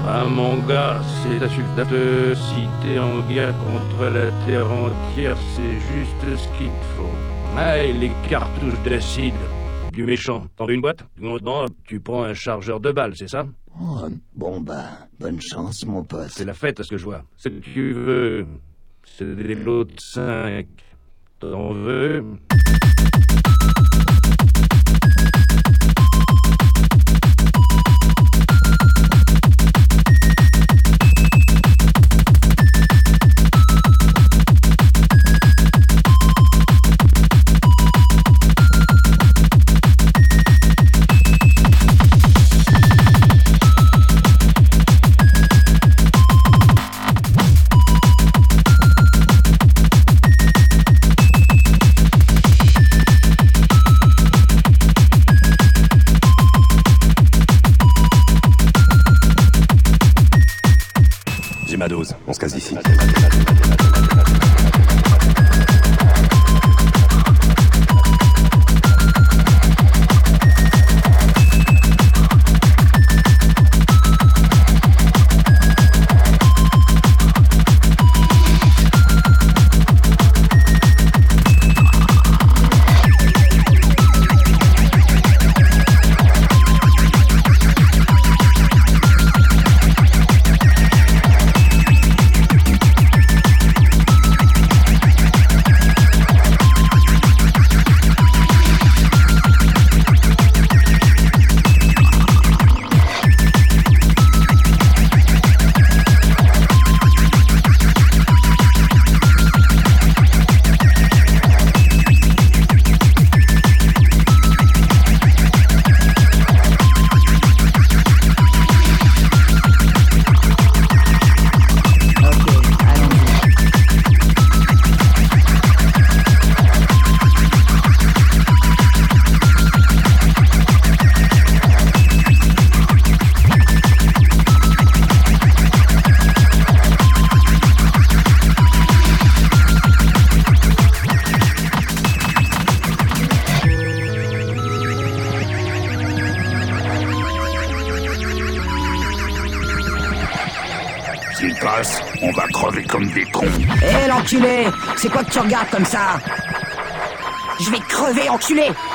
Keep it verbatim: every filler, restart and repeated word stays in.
Ah mon gars, c'est insultateur. Si t'es en guerre contre la terre entière, c'est juste ce qu'il te faut. Ah, et les cartouches d'acide. Du méchant. T'en veux une boîte? Non, tu prends un chargeur de balles, c'est ça? Oh, bon bah, bonne chance mon pote. C'est la fête à ce que je vois. Ce que tu veux, c'est des lots de cinq. T'en veux? J'ai ma dose, on se casse d'ici. S'il passe, on va crever comme des cons. Hé, l'enculé! C'est quoi que tu regardes comme ça? Je vais crever, enculé!